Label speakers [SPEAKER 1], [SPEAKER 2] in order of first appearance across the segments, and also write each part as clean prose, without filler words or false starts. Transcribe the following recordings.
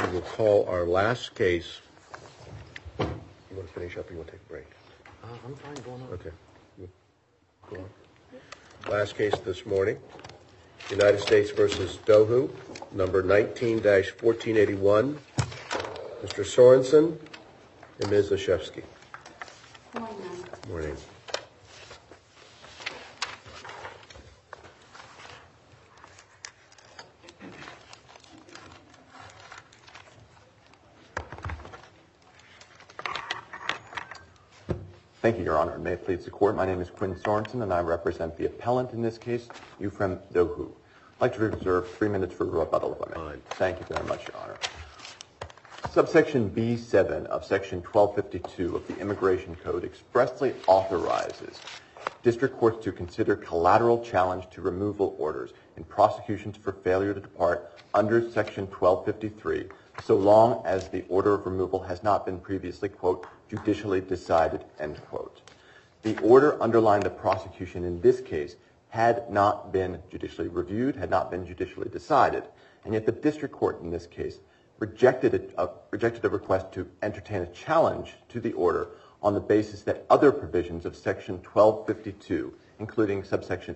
[SPEAKER 1] We will call our last case. You want to finish up or you want to take a break?
[SPEAKER 2] I'm fine going on.
[SPEAKER 1] Okay. Go on. Last case this morning, United States versus Dohu, number 19-1481. Mr. Sorensen and Ms. Lashevsky.
[SPEAKER 3] Morning.
[SPEAKER 1] Morning.
[SPEAKER 2] Thank you, Your Honor. May it please the Court, my name is Quinn Sorensen, and I represent the appellant in this case, Euphrem Dohu. I'd like to reserve 3 minutes for rebuttal, if I may.
[SPEAKER 1] Fine.
[SPEAKER 2] Thank you very much, Your Honor. Subsection B7 of Section 1252 of the Immigration Code expressly authorizes district courts to consider collateral challenge to removal orders in prosecutions for failure to depart under Section 1253, so long as the order of removal has not been previously, quote, judicially decided, end quote. The order underlying the prosecution in this case had not been judicially reviewed, had not been judicially decided, and yet the district court in this case rejected a request to entertain a challenge to the order on the basis that other provisions of Section 1252, including subsection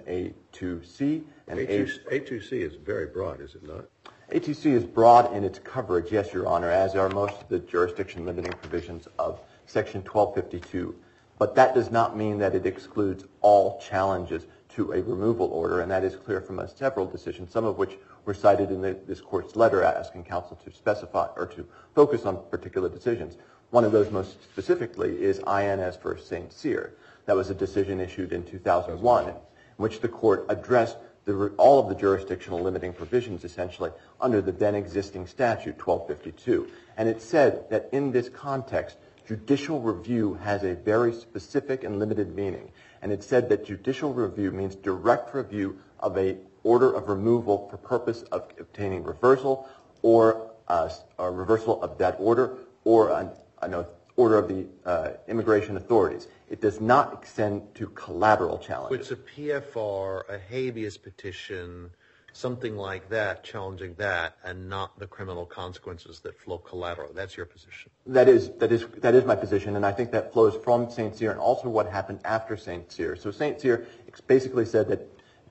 [SPEAKER 2] A2C and
[SPEAKER 1] A2C is very broad, is it not?
[SPEAKER 2] A2C is broad in its coverage, yes, Your Honor, as are most of the jurisdiction limiting provisions of Section 1252. But that does not mean that it excludes all challenges to a removal order, and that is clear from several decisions, some of which were cited in this court's letter asking counsel to specify or to focus on particular decisions. One of those most specifically is INS v. St. Cyr. That was a decision issued in 2001 in which the court addressed all of the jurisdictional limiting provisions essentially under the then existing statute 1252. And it said that in this context, judicial review has a very specific and limited meaning. And it said that judicial review means direct review of a order of removal for purpose of obtaining reversal or a reversal of that order or an order of the immigration authorities. It does not extend to collateral challenges.
[SPEAKER 4] It's a PFR, a habeas petition, something like that, challenging that, and not the criminal consequences that flow collateral. That's your position. That is
[SPEAKER 2] my position, and I think that flows from St. Cyr and also what happened after St. Cyr. So St. Cyr basically said that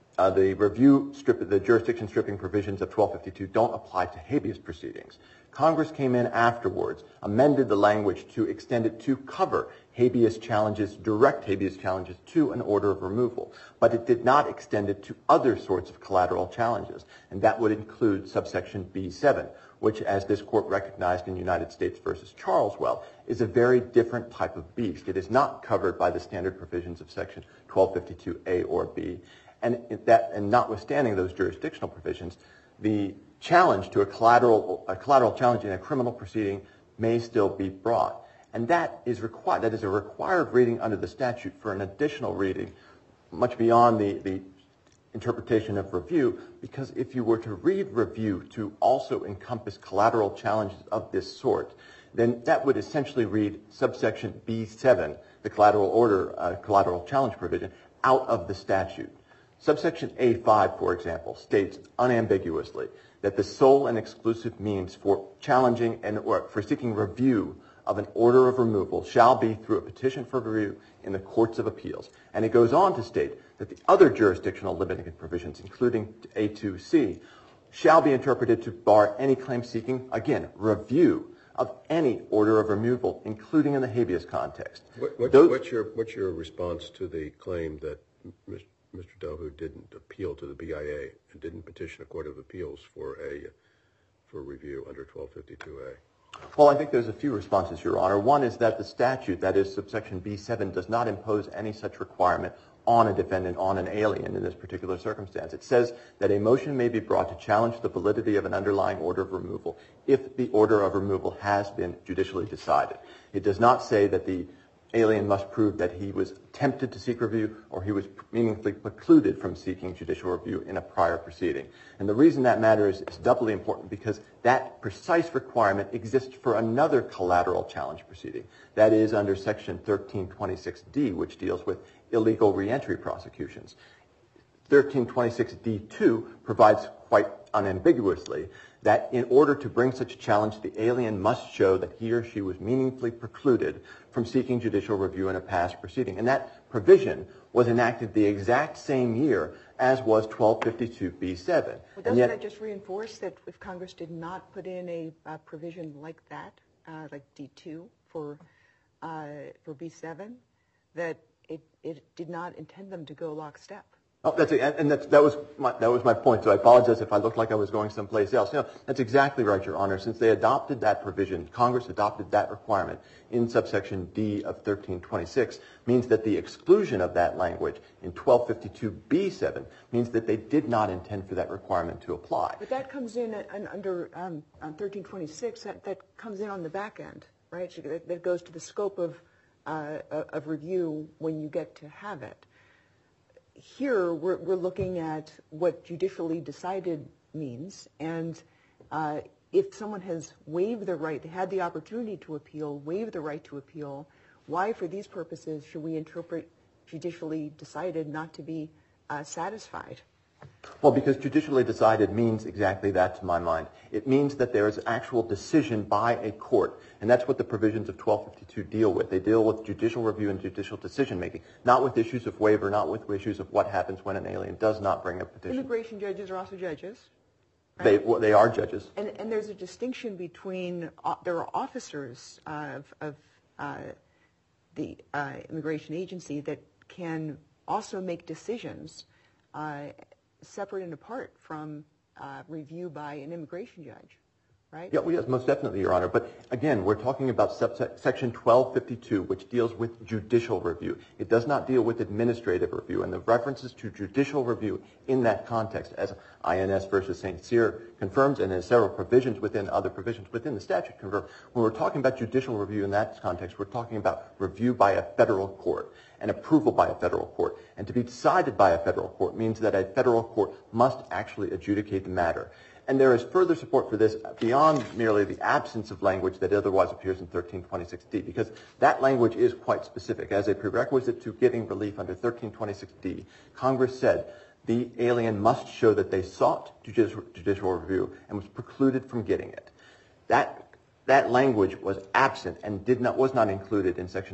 [SPEAKER 2] the jurisdiction stripping provisions of 1252 don't apply to habeas proceedings. Congress came in afterwards, amended the language to extend it to cover habeas challenges, direct habeas challenges to an order of removal. But it did not extend it to other sorts of collateral challenges. And that would include subsection B7, which, as this court recognized in United States v. Charleswell, is a very different type of beast. It is not covered by the standard provisions of section 1252A or B. And notwithstanding those jurisdictional provisions, the challenge to a collateral challenge in a criminal proceeding may still be brought. And that is required. That is a required reading under the statute for an additional reading, much beyond the interpretation of review, because if you were to read review to also encompass collateral challenges of this sort, then that would essentially read subsection B7, the collateral challenge provision, out of the statute. Subsection A5, for example, states unambiguously that the sole and exclusive means for challenging or for seeking review of an order of removal shall be through a petition for review in the courts of appeals. And it goes on to state that the other jurisdictional limiting provisions, including A2C, shall be interpreted to bar any claim seeking, again, review of any order of removal, including in the habeas context.
[SPEAKER 1] What's your response to the claim that Mr. Dohu didn't appeal to the BIA and didn't petition a court of appeals for review under 1252A?
[SPEAKER 2] Well, I think there's a few responses, Your Honor. One is that the statute, that is subsection B7, does not impose any such requirement on a defendant, on an alien in this particular circumstance. It says that a motion may be brought to challenge the validity of an underlying order of removal if the order of removal has been judicially decided. It does not say that the alien must prove that he was tempted to seek review or he was meaningfully precluded from seeking judicial review in a prior proceeding. And the reason that matters is doubly important because that precise requirement exists for another collateral challenge proceeding. That is under section 1326D, which deals with illegal reentry prosecutions. 1326D2 provides quite unambiguously that in order to bring such a challenge, the alien must show that he or she was meaningfully precluded from seeking judicial review in a past proceeding. And that provision was enacted the exact same year as was 1252B7.
[SPEAKER 3] Well, doesn't that just reinforce that if Congress did not put in a provision like that, like D2 for B7, that it did not intend them to go lockstep?
[SPEAKER 2] Oh, that was my point. So I apologize if I looked like I was going someplace else. No, that's exactly right, Your Honor. Since they adopted that provision, Congress adopted that requirement in subsection D of 1326, means that the exclusion of that language in 1252B7 means that they did not intend for that requirement to apply.
[SPEAKER 3] But that comes in under 1326. That comes in on the back end, right? That goes to the scope of review when you get to have it. Here, we're looking at what judicially decided means, and if someone has waived the right, had the opportunity to appeal, waived the right to appeal, why, for these purposes, should we interpret judicially decided not to be satisfied?
[SPEAKER 2] Well, because judicially decided means exactly that to my mind. It means that there is actual decision by a court, and that's what the provisions of 1252 deal with. They deal with judicial review and judicial decision-making, not with issues of waiver, not with issues of what happens when an alien does not bring a petition.
[SPEAKER 3] Immigration judges are also judges. Right?
[SPEAKER 2] They are judges.
[SPEAKER 3] And there's a distinction between, there are officers of the immigration agency that can also make decisions separate and apart from review by an immigration judge, right?
[SPEAKER 2] Yeah, well, yes, most definitely, Your Honor. But again, we're talking about section 1252, which deals with judicial review. It does not deal with administrative review. And the references to judicial review in that context, as INS versus St. Cyr confirms, and as several provisions within other provisions within the statute confirm, when we're talking about judicial review in that context, we're talking about review by a federal court and approval by a federal court. And to be decided by a federal court means that a federal court must actually adjudicate the matter. And there is further support for this beyond merely the absence of language that otherwise appears in 1326D, because that language is quite specific. As a prerequisite to getting relief under 1326D, Congress said the alien must show that they sought judicial review and was precluded from getting it. That language was absent and was not included in section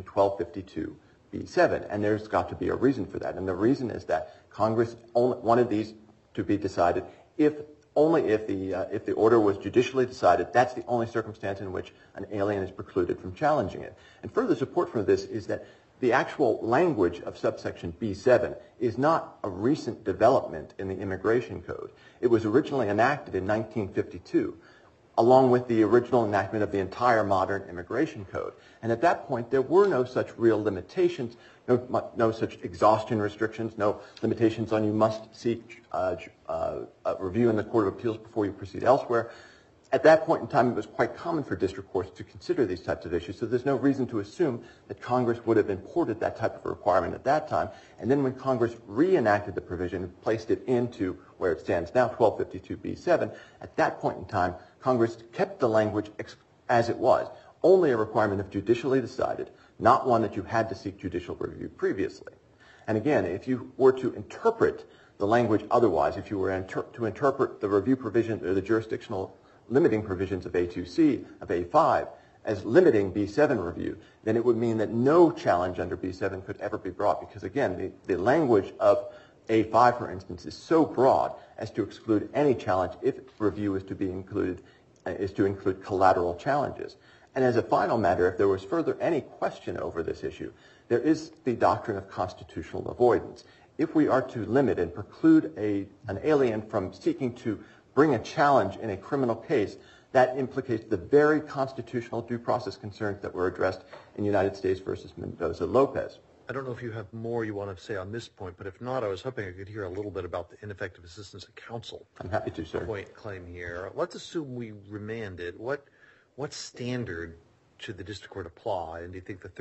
[SPEAKER 2] 1252B7, and there's got to be a reason for that. And the reason is that Congress wanted these to be decided only if the order was judicially decided. That's the only circumstance in which an alien is precluded from challenging it. And further support for this is that the actual language of subsection B7 is not a recent development in the Immigration Code. It was originally enacted in 1952, along with the original enactment of the entire modern Immigration Code. And at that point, there were no such real limitations, no such exhaustion restrictions, no limitations on you must seek review in the Court of Appeals before you proceed elsewhere. At that point in time, it was quite common for district courts to consider these types of issues, so there's no reason to assume that Congress would have imported that type of requirement at that time. And then when Congress reenacted the provision and placed it into where it stands now, 1252B7, at that point in time, Congress kept the language as it was, only a requirement of judicially decided, not one that you had to seek judicial review previously. And again, if you were to interpret the language otherwise, if you were to interpret the review provision or the jurisdictional limiting provisions of A2C, of A5, as limiting B7 review, then it would mean that no challenge under B7 could ever be brought, because again, the language of A5, for instance, is so broad as to exclude any challenge if review is to be included, is to include collateral challenges. And as a final matter, if there was further any question over this issue, there is the doctrine of constitutional avoidance. If we are to limit and preclude an alien from seeking to bring a challenge in a criminal case, that implicates the very constitutional due process concerns that were addressed in United States versus Mendoza-Lopez.
[SPEAKER 4] I don't know if you have more you want to say on this point, but if not, I was hoping I could hear a little bit about the ineffective assistance of counsel.
[SPEAKER 2] I'm happy to, sir.
[SPEAKER 4] Point claim here. Let's assume we remand it. What standard should the district court apply? And do you think the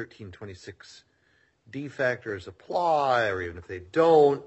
[SPEAKER 4] 1326D factors apply, or even if they don't,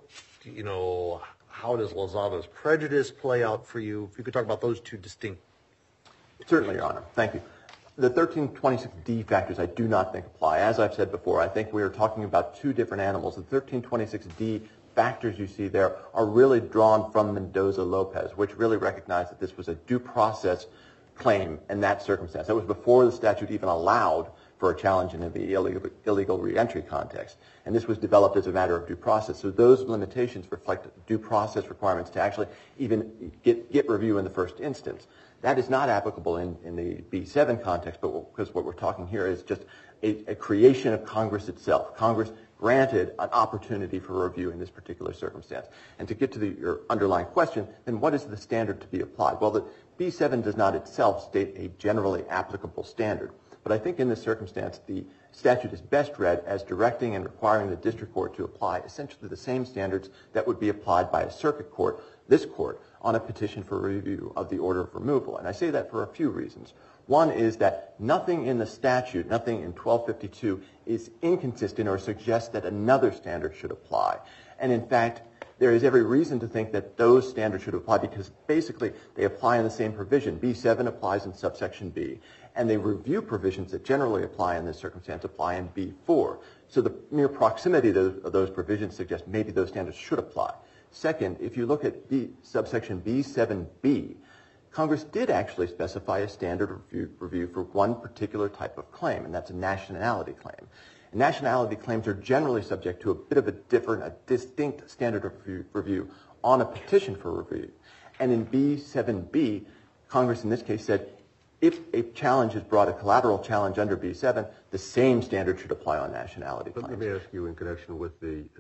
[SPEAKER 4] how does Lozado's prejudice play out for you? If you could talk about those two distinct.
[SPEAKER 2] Certainly, Your Honor. Thank you. The 1326D factors I do not think apply. As I've said before, I think we are talking about two different animals. The 1326D factors you see there are really drawn from Mendoza-Lopez, which really recognized that this was a due process claim in that circumstance. That was before the statute even allowed for a challenge in the illegal reentry context. And this was developed as a matter of due process. So those limitations reflect due process requirements to actually even get review in the first instance. That is not applicable in the B7 context, but because what we're talking here is just a creation of Congress itself. Congress granted an opportunity for review in this particular circumstance. And to get to your underlying question, then what is the standard to be applied? Well, the B7 does not itself state a generally applicable standard. But I think in this circumstance, the statute is best read as directing and requiring the district court to apply essentially the same standards that would be applied by a circuit court, this court, on a petition for review of the order of removal. And I say that for a few reasons. One is that nothing in the statute, nothing in 1252, is inconsistent or suggests that another standard should apply. And in fact, there is every reason to think that those standards should apply because basically they apply in the same provision. B7 applies in subsection B. And the review provisions that generally apply in this circumstance apply in B4. So the mere proximity of those provisions suggests maybe those standards should apply. Second, if you look at subsection B7B, Congress did actually specify a standard review for one particular type of claim, and that's a nationality claim. And nationality claims are generally subject to a bit of a distinct standard of review on a petition for review. And in B7B, Congress in this case said, if a challenge is brought, a collateral challenge under B7, the same standard should apply on nationality claims.
[SPEAKER 1] Let me ask you in connection with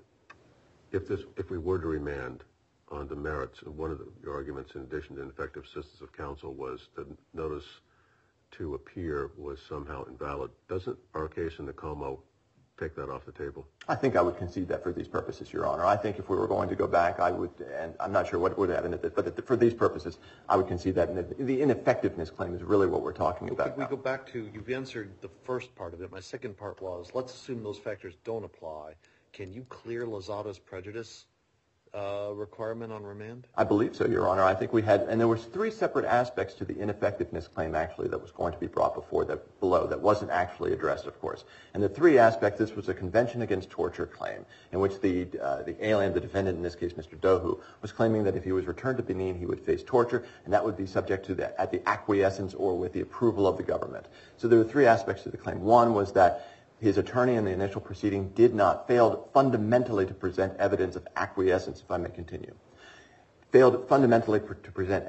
[SPEAKER 1] if we were to remand on the merits, one of your arguments in addition to ineffective assistance of counsel was the notice to appear was somehow invalid. Doesn't our case in Nakomo take that off the table?
[SPEAKER 2] I think I would concede that for these purposes, Your Honor. I think if we were going to go back, I would, and I'm not sure what would have in it, but for these purposes, I would concede that. And the ineffectiveness claim is really what we're talking about.
[SPEAKER 4] Could we go back to, you've answered the first part of it. My second part was, let's assume those factors don't apply. Can you clear Lozada's prejudice requirement on remand?
[SPEAKER 2] I believe so, Your Honor. I think we had, and there was three separate aspects to the ineffectiveness claim actually that was going to be brought below that wasn't actually addressed, of course. And the three aspects, this was a Convention Against Torture claim in which the alien, the defendant in this case, Mr. Dohu, was claiming that if he was returned to Benin, he would face torture, and that would be subject to the acquiescence or with the approval of the government. So there were three aspects to the claim. One was that his attorney in the initial proceeding failed fundamentally to present evidence of acquiescence, if I may continue. Failed fundamentally to present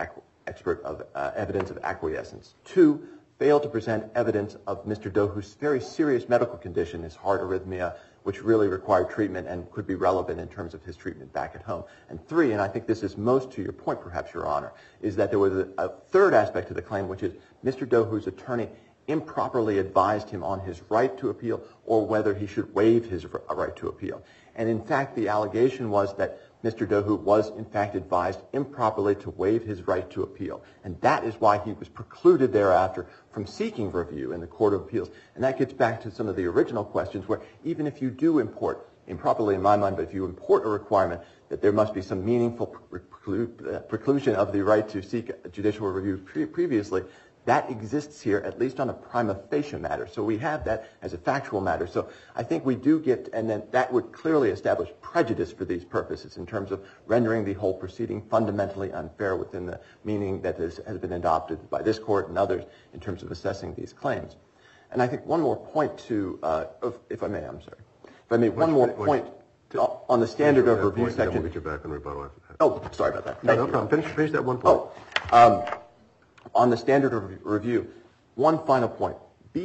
[SPEAKER 2] evidence of acquiescence. Two, failed to present evidence of Mr. Dohu's very serious medical condition, his heart arrhythmia, which really required treatment and could be relevant in terms of his treatment back at home. And three, and I think this is most to your point, perhaps, Your Honor, is that there was a third aspect to the claim, which is Mr. Dohu's attorney improperly advised him on his right to appeal or whether he should waive his right to appeal. And in fact, the allegation was that Mr. Dohu was in fact advised improperly to waive his right to appeal. And that is why he was precluded thereafter from seeking review in the Court of Appeals. And that gets back to some of the original questions where even if you do import, improperly in my mind, but if you import a requirement that there must be some meaningful preclusion of the right to seek a judicial review previously, that exists here, at least on a prima facie matter. So we have that as a factual matter. So I think we do get, and then that would clearly establish prejudice for these purposes in terms of rendering the whole proceeding fundamentally unfair within the meaning that has been adopted by this court and others in terms of assessing these claims. And I think one more point to, if I may, I'm sorry. If I may, one more point on the standard of review section.
[SPEAKER 1] We'll get you back on rebuttal after that.
[SPEAKER 2] Oh, sorry about that.
[SPEAKER 1] No problem. Finish that one point.
[SPEAKER 2] On the standard of review, one final point.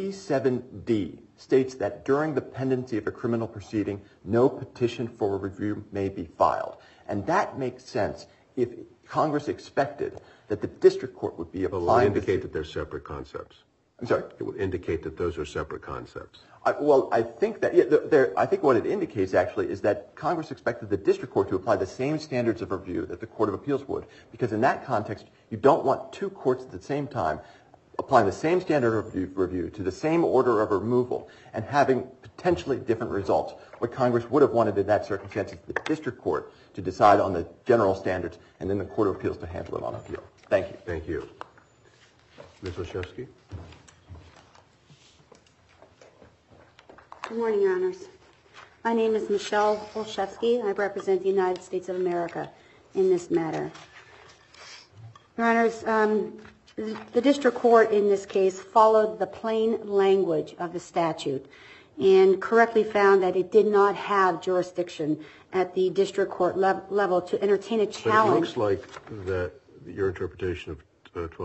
[SPEAKER 2] B7D states that during the pendency of a criminal proceeding, no petition for a review may be filed. And that makes sense if Congress expected that the district court would be applying...
[SPEAKER 1] It would indicate that they're separate concepts.
[SPEAKER 2] I'm sorry?
[SPEAKER 1] It would indicate that those are separate concepts.
[SPEAKER 2] Well, I think that, I think what it indicates actually is that Congress expected the district court to apply the same standards of review that the Court of Appeals would. Because in that context, you don't want two courts at the same time applying the same standard of review to the same order of removal and having potentially different results. What Congress would have wanted in that circumstance is the district court to decide on the general standards and then the Court of Appeals to handle it on appeal. Thank you.
[SPEAKER 1] Thank you. Ms. Olszewski?
[SPEAKER 5] Good morning, Your Honors. My name is Michelle Olszewski. I represent the United States of America in this matter. Your Honors, the district court in this case followed the plain language of the statute and correctly found that it did not have jurisdiction at the district court level to entertain a challenge.
[SPEAKER 1] But it looks like that your interpretation of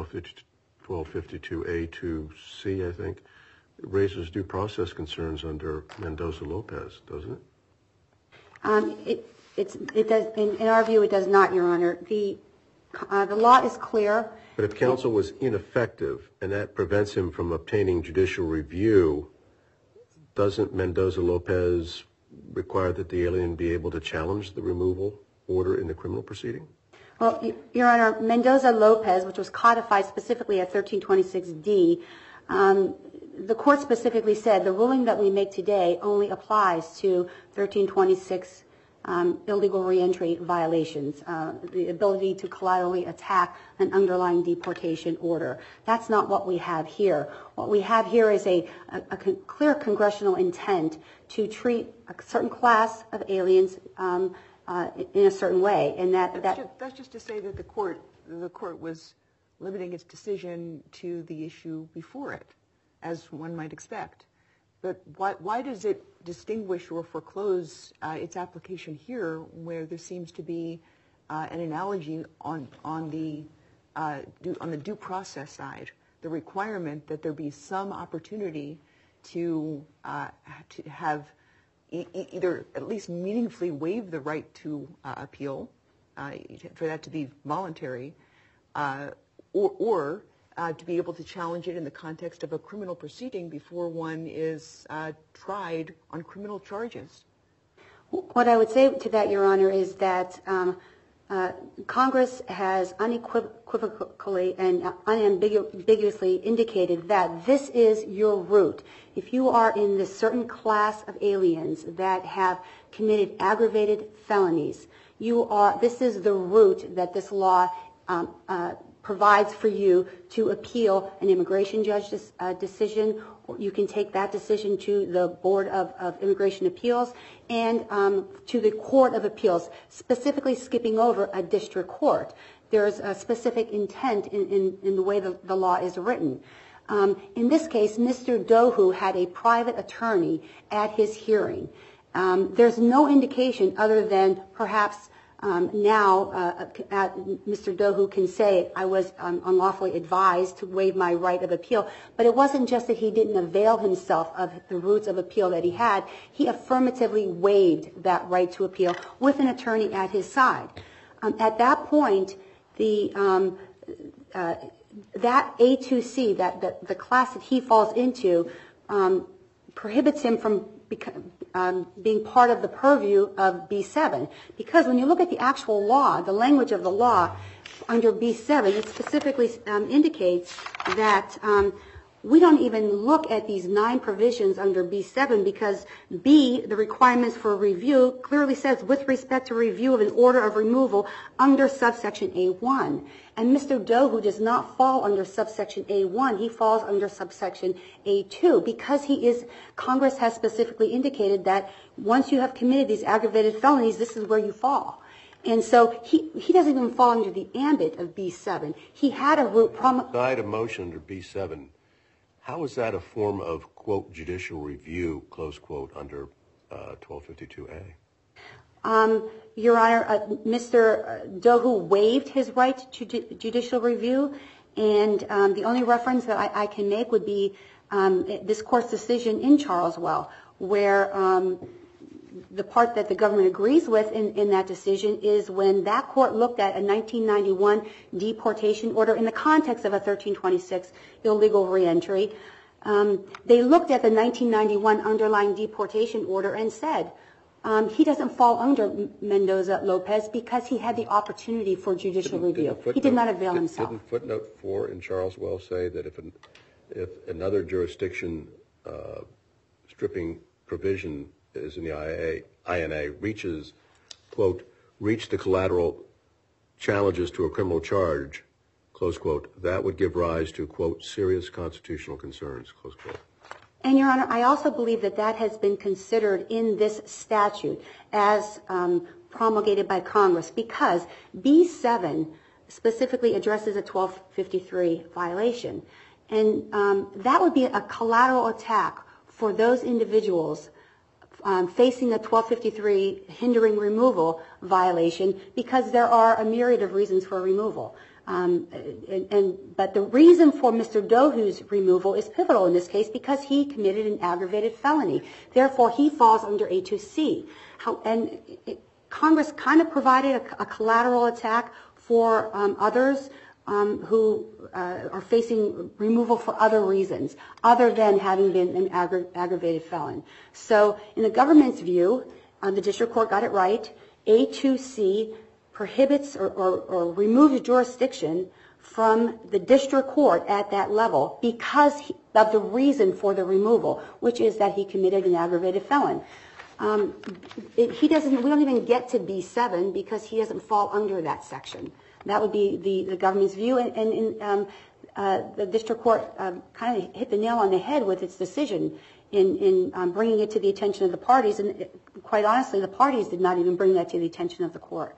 [SPEAKER 1] 1252A to C, I think, raises due process concerns under Mendoza-Lopez, doesn't it?
[SPEAKER 5] It does. In our view, it does not, Your Honor. The law is clear.
[SPEAKER 1] But if counsel was ineffective and that prevents him from obtaining judicial review, doesn't Mendoza-Lopez require that the alien be able to challenge the removal order in the criminal proceeding?
[SPEAKER 5] Well, Your Honor, Mendoza-Lopez, which was codified specifically at 1326D, the court specifically said the ruling that we make today only applies to 1326 illegal reentry violations, the ability to collaterally attack an underlying deportation order. That's not what we have here. What we have here is a clear congressional intent to treat a certain class of aliens in a certain way, and that's
[SPEAKER 3] just to say that the court was limiting its decision to the issue before it, as one might expect. But why does it distinguish or foreclose its application here, where there seems to be an analogy on the due process side, the requirement that there be some opportunity to have either at least meaningfully waive the right to appeal, for that to be voluntary, or to be able to challenge it in the context of a criminal proceeding before one is tried on criminal charges?
[SPEAKER 5] What I would say to that, Your Honor, is that Congress has unequivocally and unambiguously indicated that this is your route. If you are in this certain class of aliens that have committed aggravated felonies, this is the route that this law provides for you to appeal an immigration judge's decision. You can take that decision to the Board of Immigration Appeals and to the Court of Appeals, specifically skipping over a district court. There's a specific intent in the way the law is written. In this case, Mr. Dohu had a private attorney at his hearing. There's no indication other than perhaps now Mr. Dohu can say, I was unlawfully advised to waive my right of appeal. But it wasn't just that he didn't avail himself of the routes of appeal that he had. He affirmatively waived that right to appeal with an attorney at his side. At that point, that A2C, the class that he falls into, prohibits him from being part of the purview of B7. Because when you look at the actual law, the language of the law under B7, it specifically indicates that we don't even look at these 9 provisions under B7 because B, the requirements for review, clearly says with respect to review of an order of removal under subsection A1. And Mr. Dohu does not fall under subsection A1. He falls under subsection A2 because Congress has specifically indicated that once you have committed these aggravated felonies, this is where you fall. And so he doesn't even fall under the ambit of B7. He had a route
[SPEAKER 1] died a motion under B7. How is that a form of, quote, judicial review, close quote, under 1252A?
[SPEAKER 5] Your Honor, Mr. Dohu waived his right to judicial review, and the only reference that I can make would be this Court's decision in Charleswell, where the part that the government agrees with in that decision is when that court looked at a 1991 deportation order in the context of a 1326 illegal reentry. They looked at the 1991 underlying deportation order and said he doesn't fall under Mendoza-Lopez because he had the opportunity for judicial review. He did not avail himself.
[SPEAKER 1] Didn't footnote 4 in Charleswell say that if another jurisdiction stripping provision is in the INA reaches, quote, reach the collateral challenges to a criminal charge, close quote, that would give rise to, quote, serious constitutional concerns, close quote.
[SPEAKER 5] And, Your Honor, I also believe that that has been considered in this statute as promulgated by Congress, because B7 specifically addresses a 1253 violation. And that would be a collateral attack for those individuals facing a 1253 hindering removal violation, because there are a myriad of reasons for removal. But the reason for Mr. Dohu's removal is pivotal in this case, because he committed an aggravated felony. Therefore, he falls under A2C. Congress kind of provided a collateral attack for others who are facing removal for other reasons, other than having been an aggravated felon. So in the government's view, the district court got it right. A2C prohibits or removes jurisdiction from the district court at that level because of the reason for the removal, which is that he committed an aggravated felon. We don't even get to B7 because he doesn't fall under that section. That would be the government's view, and the district court kind of hit the nail on the head with its decision in bringing it to the attention of the parties. And quite honestly, the parties did not even bring that to the attention of the court.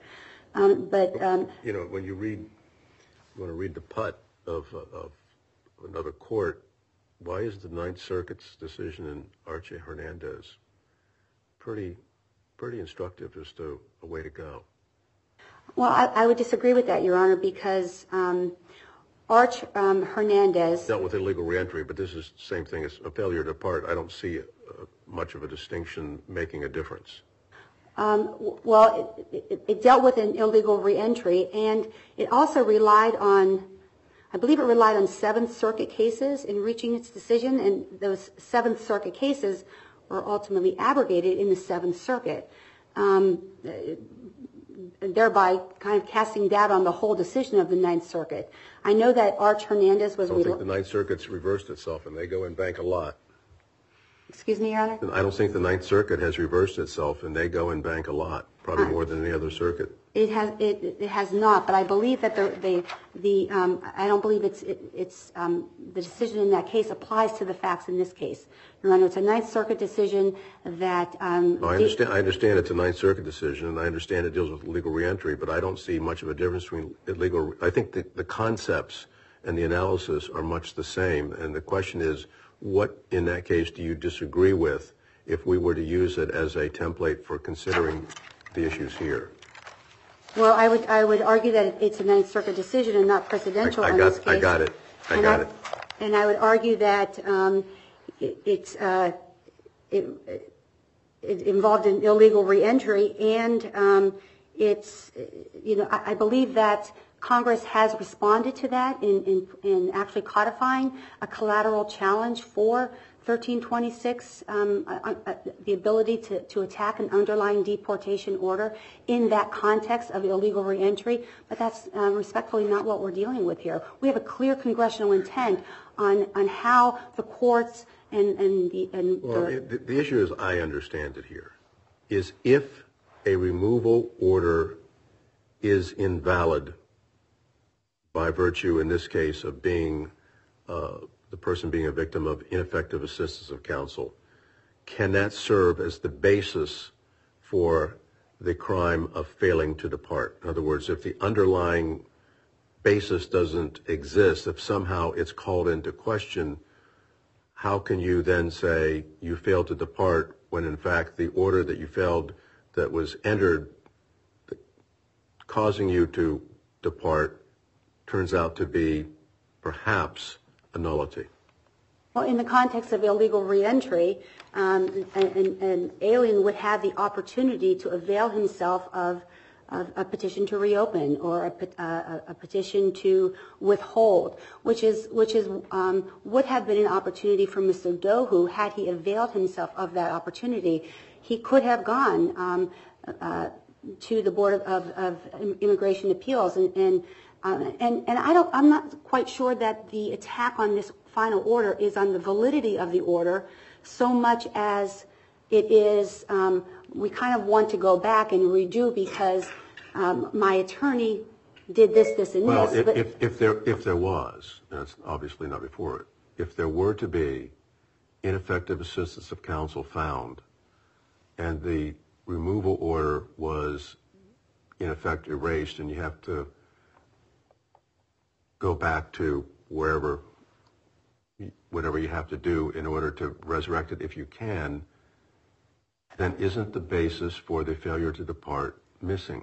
[SPEAKER 1] When you want to read the putt of another court, why is the Ninth Circuit's decision in Archie Hernandez pretty instructive as to a way to go?
[SPEAKER 5] Well, I would disagree with that, Your Honor, because Arch Hernandez
[SPEAKER 1] dealt with illegal reentry, but this is the same thing as a failure to depart. I don't see much of a distinction making a difference.
[SPEAKER 5] Well, it dealt with an illegal reentry, and it also relied on, I believe it relied on Seventh Circuit cases in reaching its decision, and those Seventh Circuit cases were ultimately abrogated in the Seventh Circuit, thereby kind of casting doubt on the whole decision of the Ninth Circuit. I know that Arch Hernandez was...
[SPEAKER 1] I don't think the Ninth Circuit's reversed itself, and they go and bank a lot.
[SPEAKER 5] Excuse me, Your Honor?
[SPEAKER 1] I don't think the Ninth Circuit has reversed itself, and they go and bank a lot, probably more than any other circuit.
[SPEAKER 5] It has not, but I believe that I don't believe the decision in that case applies to the facts in this case. Your Honor, it's a Ninth Circuit decision that... I
[SPEAKER 1] understand it's a Ninth Circuit decision, and I understand it deals with illegal reentry, but I don't see much of a difference between illegal... I think the concepts and the analysis are much the same, and the question is, what in that case do you disagree with if we were to use it as a template for considering the issues here?
[SPEAKER 5] Well, I would argue that it's a Ninth Circuit decision and not presidential in this case.
[SPEAKER 1] I got it.
[SPEAKER 5] And I would argue that it involved an illegal reentry, and I believe that Congress has responded to that in actually codifying a collateral challenge for 1326, the ability to attack an underlying deportation order in that context of illegal reentry. But that's respectfully not what we're dealing with here. We have a clear congressional intent on how the courts
[SPEAKER 1] the issue, as I understand it here, is if a removal order is invalid by virtue, in this case, of being the person being a victim of ineffective assistance of counsel, can that serve as the basis for the crime of failing to depart? In other words, if the underlying basis doesn't exist, if somehow it's called into question, how can you then say you failed to depart when, in fact, the order that you failed that was entered causing you to depart turns out to be perhaps a nullity?
[SPEAKER 5] Well, in the context of illegal reentry, an alien would have the opportunity to avail himself of a petition to reopen or a petition to withhold, which would have been an opportunity for Mr. Dohu had he availed himself of that opportunity. He could have gone to the Board of Immigration Appeals, and I'm not quite sure that the attack on this final order is on the validity of the order so much as it is we kind of want to go back and redo because my attorney did this, and this.
[SPEAKER 1] Well, if there was, and it's obviously not before it, if there were to be ineffective assistance of counsel found and the removal order was in effect erased and you have to go back to whatever you have to do in order to resurrect it if you can, then isn't the basis for the failure to depart missing?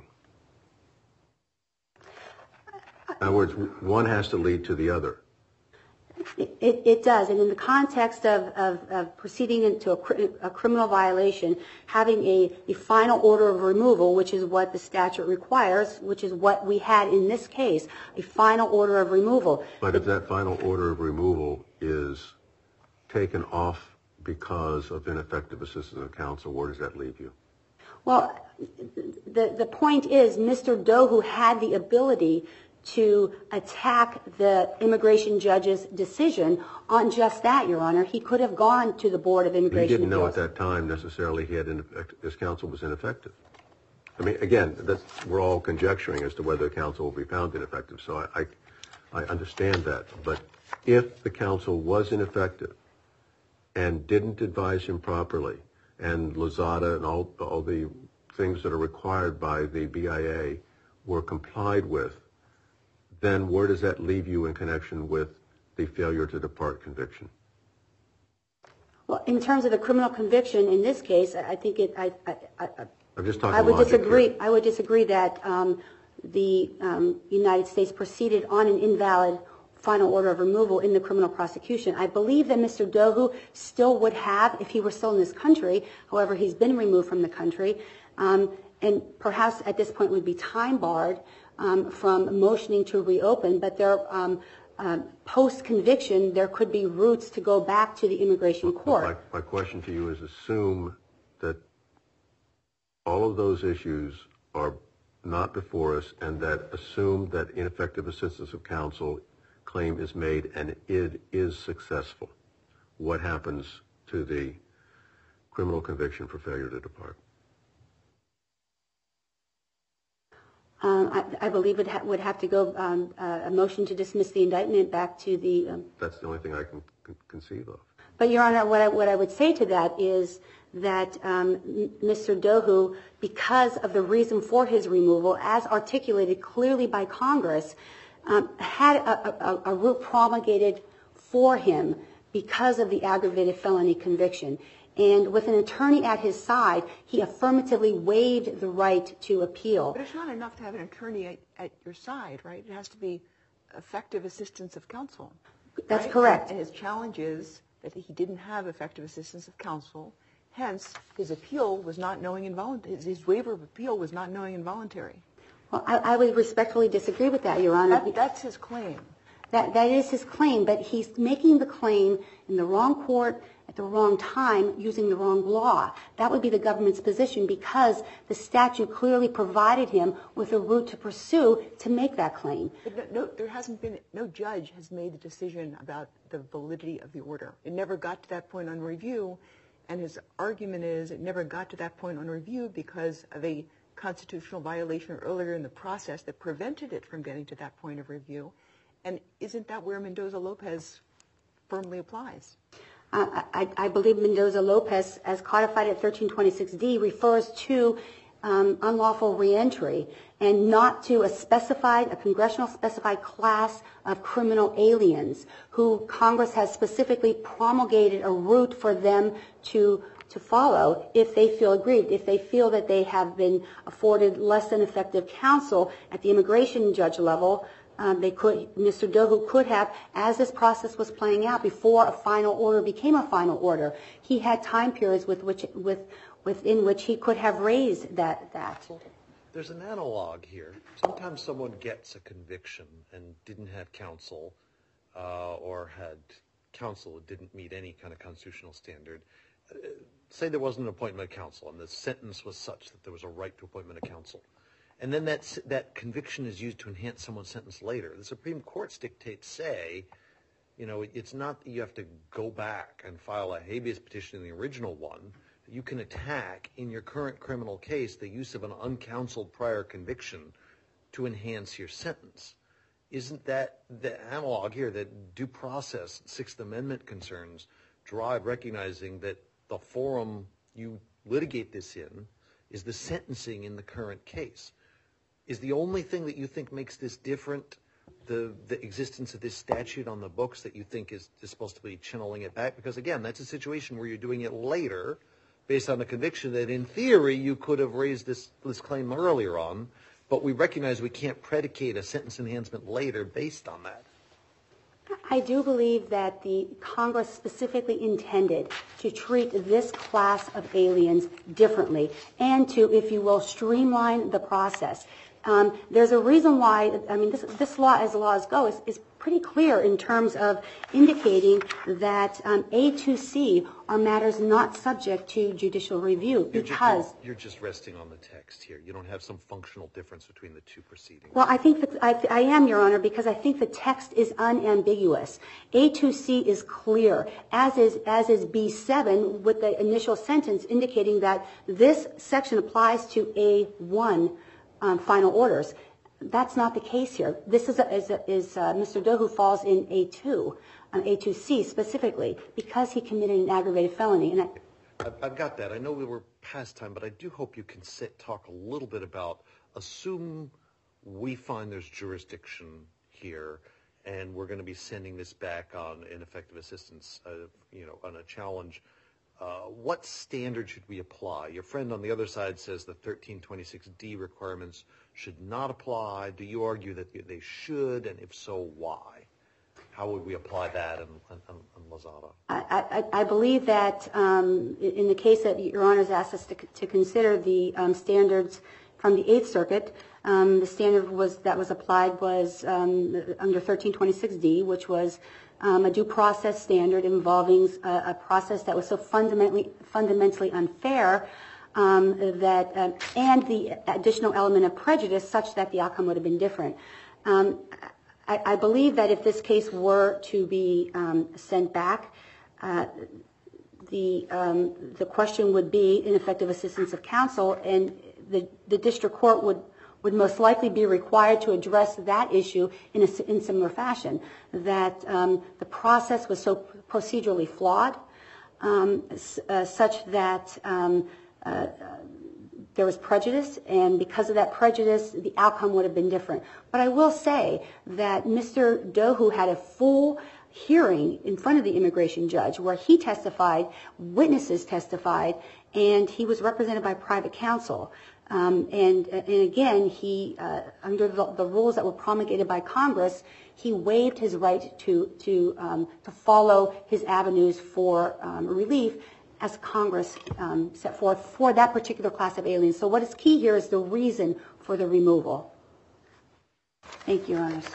[SPEAKER 1] In other words, one has to lead to the other.
[SPEAKER 5] It does, and in the context of proceeding into a criminal violation, having a final order of removal, which is what the statute requires, which is what we had in this case, a final order of removal.
[SPEAKER 1] But if that final order of removal is taken off because of ineffective assistance of counsel, where does that leave you?
[SPEAKER 5] Well, the point is Mr. Dohu had the ability to attack the immigration judge's decision on just that, Your Honor. He could have gone to the Board of Immigration Appeals.
[SPEAKER 1] He didn't know at that time necessarily his counsel was ineffective. I mean, again, we're all conjecturing as to whether the counsel will be found ineffective, so I understand that. But if the counsel was ineffective and didn't advise him properly, and Lozada and all the things that are required by the BIA were complied with, then where does that leave you in connection with the failure to depart conviction?
[SPEAKER 5] Well, in terms of the criminal conviction in this case, I think
[SPEAKER 1] I'm just talking
[SPEAKER 5] I would
[SPEAKER 1] logic
[SPEAKER 5] disagree.
[SPEAKER 1] here.
[SPEAKER 5] I would disagree that the United States proceeded on an invalid final order of removal in the criminal prosecution. I believe that Mr. Dohu still would have, if he were still in this country, however, he's been removed from the country, and perhaps at this point would be time barred from motioning to reopen, but there post-conviction, there could be routes to go back to the immigration court.
[SPEAKER 1] My question to you is assume that all of those issues are not before us and that assume that ineffective assistance of counsel claim is made and it is successful. What happens to the criminal conviction for failure to depart?
[SPEAKER 5] I believe it would have to go a motion to dismiss the indictment back to the...
[SPEAKER 1] That's the only thing I can conceive of.
[SPEAKER 5] But, Your Honor, what I would say to that is that Mr. Dohu, because of the reason for his removal, as articulated clearly by Congress, had a route promulgated for him because of the aggravated felony conviction. And with an attorney at his side, he affirmatively waived the right to appeal.
[SPEAKER 3] But it's not enough to have an attorney at your side, right? It has to be effective assistance of counsel.
[SPEAKER 5] That's
[SPEAKER 3] right?
[SPEAKER 5] correct.
[SPEAKER 3] And his challenge is that he didn't have effective assistance of counsel. Hence, his appeal was not knowing involuntary. His waiver of appeal was not knowing involuntary.
[SPEAKER 5] Well, I would respectfully disagree with that, Your Honor.
[SPEAKER 3] That's his claim.
[SPEAKER 5] That is his claim, but he's making the claim in the wrong court at the wrong time using the wrong law. That would be the government's position because the statute clearly provided him with a route to pursue to make that claim.
[SPEAKER 3] But no judge has made a decision about the validity of the order. It never got to that point on review, and his argument is it never got to that point on review because of a constitutional violation earlier in the process that prevented it from getting to that point of review. And isn't that where Mendoza-Lopez firmly applies?
[SPEAKER 5] I believe Mendoza-Lopez, as codified at 1326D, refers to unlawful reentry and not to a congressional specified class of criminal aliens who Congress has specifically promulgated a route for them to follow if they feel aggrieved, if they feel that they have been afforded less than effective counsel at the immigration judge level. Mr. Dohu could have, as this process was playing out before a final order became a final order, he had time periods within which he could have raised that.
[SPEAKER 4] There's an analog here. Sometimes someone gets a conviction and didn't have counsel or had counsel that didn't meet any kind of constitutional standard. Say there wasn't an appointment of counsel and the sentence was such that there was a right to appointment of counsel. And then that conviction is used to enhance someone's sentence later. The Supreme Court's dictates say, it's not that you have to go back and file a habeas petition in the original one. You can attack in your current criminal case the use of an uncounseled prior conviction to enhance your sentence. Isn't that the analog here that due process, Sixth Amendment concerns drive recognizing that the forum you litigate this in is the sentencing in the current case. Is the only thing that you think makes this different the existence of this statute on the books that you think is supposed to be channeling it back? Because, again, that's a situation where you're doing it later based on the conviction that, in theory, you could have raised this claim earlier on, but we recognize we can't predicate a sentence enhancement later based on that.
[SPEAKER 5] I do believe that the Congress specifically intended to treat this class of aliens differently and to, if you will, streamline the process. There's a reason why, I mean, this law, as laws go, is pretty clear in terms of indicating that A to C are matters not subject to judicial review because...
[SPEAKER 4] You're just resting on the text here. You don't have some functional difference between the two proceedings.
[SPEAKER 5] Well, I think that I am, Your Honor, because I think the text is unambiguous. A to C is clear, as is B7 with the initial sentence indicating that this section applies to A1 final orders. That's not the case here. This is Mr. Doe who falls in A2, A2C specifically, because he committed an aggravated felony. And
[SPEAKER 4] I've got that. I know we were past time, but I do hope you can talk a little bit about, assume we find there's jurisdiction here and we're going to be sending this back on ineffective assistance, on a challenge. What standard should we apply? Your friend on the other side says the 1326D requirements should not apply. Do you argue that they should, and if so, why? How would we apply that in Lozada?
[SPEAKER 5] I believe that in the case that Your Honor's asked us to consider the standards from the Eighth Circuit, the standard that was applied was under 1326D, which was a due process standard involving a process that was so fundamentally unfair and the additional element of prejudice such that the outcome would have been different. I believe that if this case were to be sent back, the question would be ineffective assistance of counsel, and the district court would most likely be required to address that issue in similar fashion, that the process was so procedurally flawed such that there was prejudice, and because of that prejudice, the outcome would have been different. But I will say that Mr. Doe had a full hearing in front of the immigration judge where he testified, witnesses testified, and he was represented by private counsel. And again, he, under the rules that were promulgated by Congress, he waived his right to follow his avenues for relief as Congress set forth for that particular class of aliens. So what is key here is the reason for the removal. Thank you, Your Honor.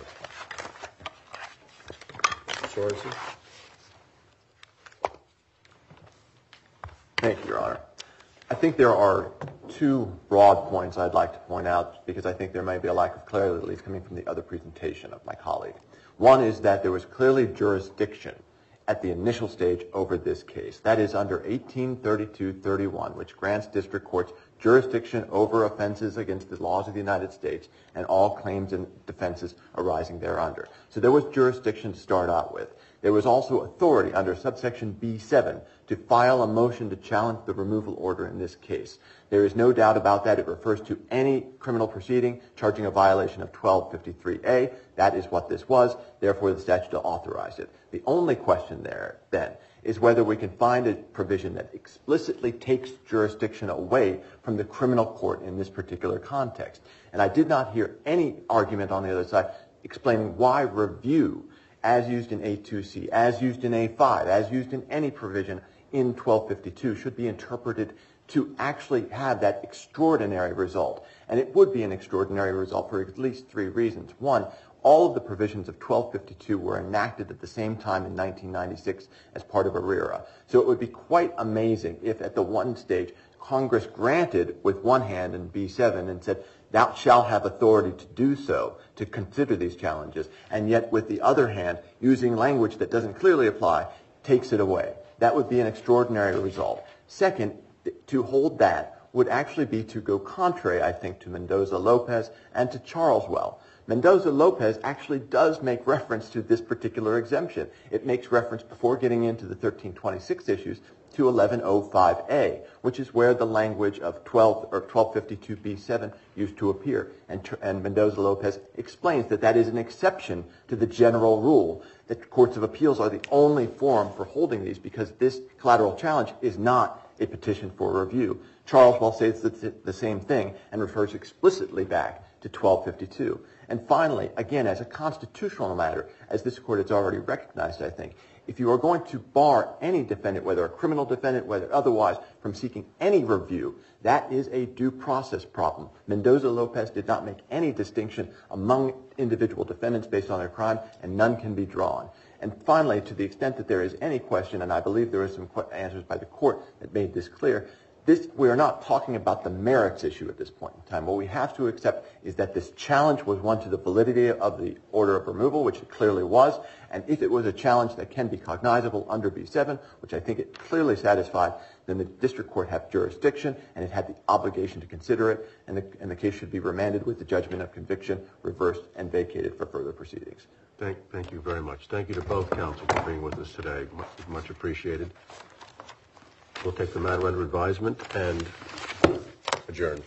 [SPEAKER 2] Thank you, Your Honor. I think there are two broad points I'd like to point out because I think there may be a lack of clarity, at least coming from the other presentation of my colleague. One is that there was clearly jurisdiction at the initial stage over this case. That is under 1832-31, which grants district courts jurisdiction over offenses against the laws of the United States and all claims and defenses arising thereunder. So there was jurisdiction to start out with. There was also authority under subsection B7 to file a motion to challenge the removal order in this case. There is no doubt about that. It refers to any criminal proceeding charging a violation of 1253A. That is what this was. Therefore, the statute authorized it. The only question there, then, is whether we can find a provision that explicitly takes jurisdiction away from the criminal court in this particular context. And I did not hear any argument on the other side explaining why review, as used in A2C, as used in A5, as used in any provision in 1252, should be interpreted to actually have that extraordinary result. And it would be an extraordinary result for at least three reasons. One, all of the provisions of 1252 were enacted at the same time in 1996 as part of ARERA. So it would be quite amazing if at the one stage Congress granted with one hand in B7 and said, thou shalt have authority to do so, to consider these challenges, and yet with the other hand, using language that doesn't clearly apply, takes it away. That would be an extraordinary result. Second, to hold that would actually be to go contrary, I think, to Mendoza-Lopez and to Charleswell. Mendoza-Lopez actually does make reference to this particular exemption. It makes reference, before getting into the 1326 issues, to 1105A, which is where the language of 1252B7 used to appear. And Mendoza-Lopez explains that that is an exception to the general rule that courts of appeals are the only forum for holding these, because this collateral challenge is not a petition for review. Charleswell says the same thing and refers explicitly back to 1252. And finally, again, as a constitutional matter, as this court has already recognized, I think, if you are going to bar any defendant, whether a criminal defendant, whether otherwise, from seeking any review, that is a due process problem. Mendoza-Lopez did not make any distinction among individual defendants based on their crime, and none can be drawn. And finally, to the extent that there is any question, and I believe there are some answers by the court that made this clear, we are not talking about the merits issue at this point in time. What we have to accept is that this challenge was one to the validity of the order of removal, which it clearly was, and if it was a challenge that can be cognizable under B7, which I think it clearly satisfied, then the district court had jurisdiction and it had the obligation to consider it, and the case should be remanded with the judgment of conviction reversed and vacated for further proceedings.
[SPEAKER 1] Thank you very much. Thank you to both counsel for being with us today. Much appreciated. We'll take the matter under advisement and adjourn.